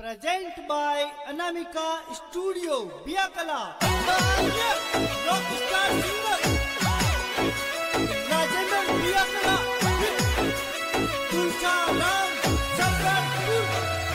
Present by Anamika Studio, Biakala. Rockstar singer Rajendra Biakala. Tulsa Ram Sakarpur.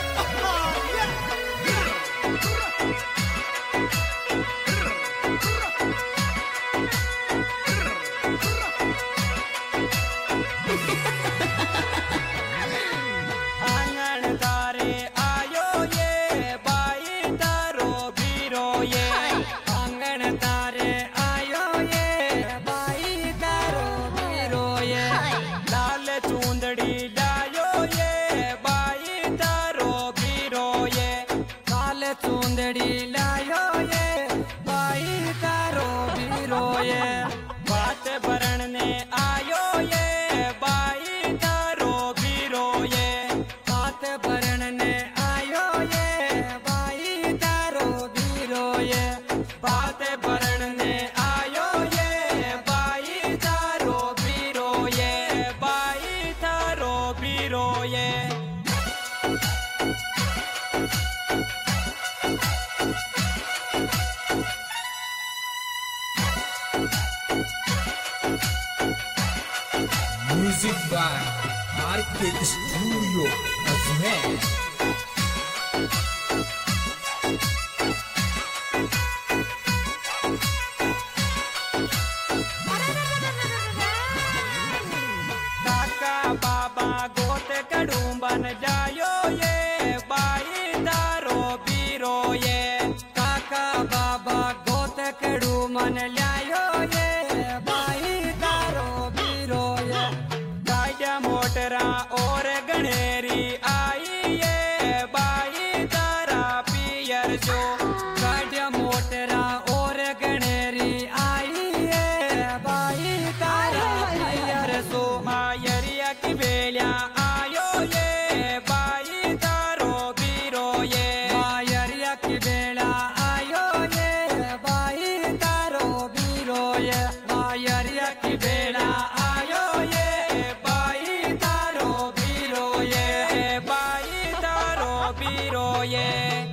चूंदड़ी लायो ये बाई तारो बीरो ये बात भरण ने आयो ये बाई तारो बीरो ये बात भरण ने आयो ये बाई तारो बीरो ये बात भरण ने आयो ये बाई तारो बीरो ये बाई तारो बीरो ये Music by Arcade Studio Azmer. काका बाबा गोत कड़ू बन जायो ये बाई तारो बीरो ये काका बाबा गोत कड़ू मन लायो ये बाई तारो बीरो ये गाया मोटरा और गणेरी आई ये बाई तारा पियर जो गाया मोटरा और गणेरी आई ये बाई तारा पियर सो मायरिया की बेलिया आयो ये बाई तारो बीरो ये मायरिया की बेला आयो ये बाई तारो बीरो ये मायरिया की बेला आयो ये बाई तारो बीरो ये बाई तारो बीरो ये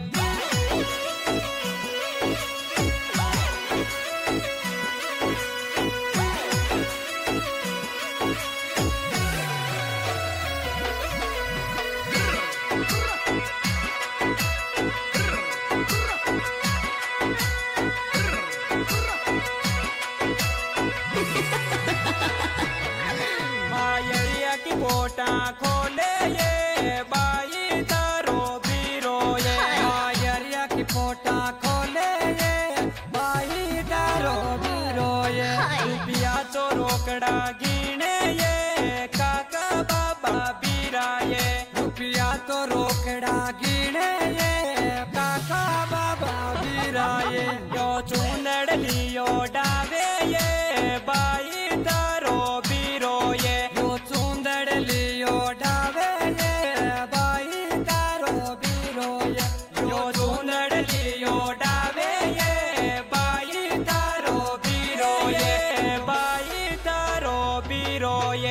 मायरिया की कोटा खोले ये बाई तारो बीरो ये मायरिया की कोटा खोले ये बाई तारो बीरो ये रुपया तो रोकड़ा गिने ये काका बाबा बीरा ये रुपया तो रोकड़ा गिने ये काका बाबा बीरा ये यो चूनड़ लियो डावे ये बाई तारो बीरो ये यो चूंदड़ लियो डावे ये बाई तारो बीरो ये यो चूंदड़ लियो डावे ये बाई तारो बीरो ये बाई तारो बीरो ये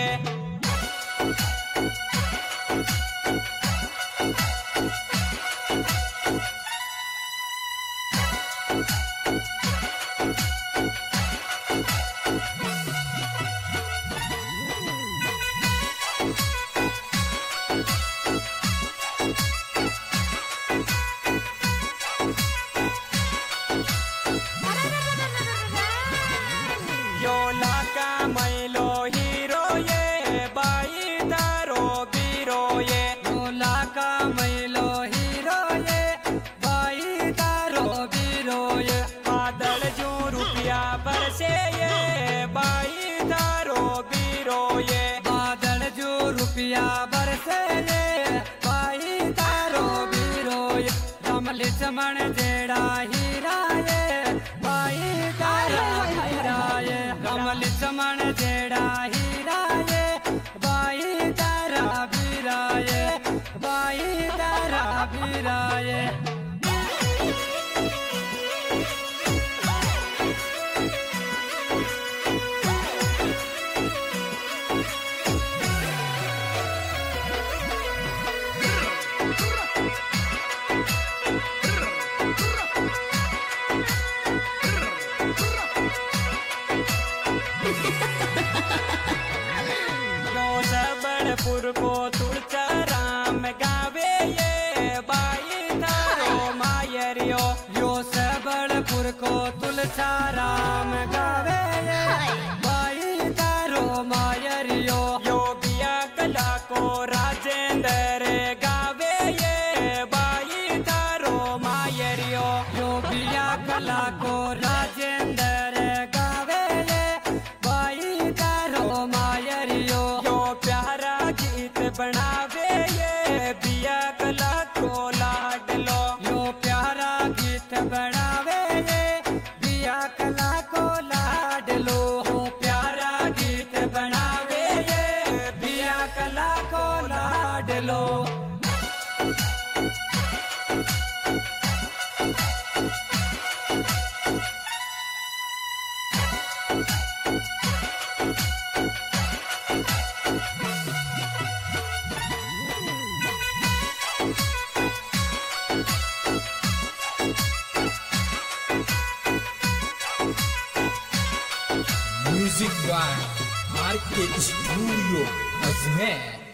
यो लाका मैलो हीरो ये बाई तारो बीरो ये यो लाका मैलो हीरो ये बाई तारो बीरो ये बादल जो रुपया बरसे ये बाई तारो बीरो ये बादल जो रुपया बरसे ये बाई तारो बीरो ये कमल चमन जेड़ा हीरा ये बाई तारा हीरा ये कमल चमन जेड़ा हीरा ये बाई तारा बीरा ये बाई तारा बीरा ये बाई तारो मायरियो यो सबलपुर को तुलसाराम गावे बाई तारो मायरियो यो बिया कला को राजेंद्र गावे ये बाई तारो मायरियो यो बिया कला को राजेंद्र गावे ये बाई तारो मायरियो यो प्यारा गीत बनावे ये बिया कला को लाडलो यो प्यारा गीत बनावे ये बिया कला को लाडलो यो प्यारा गीत बनावे ये बिया कला को लाडलो। Music by RK Studio Azmer.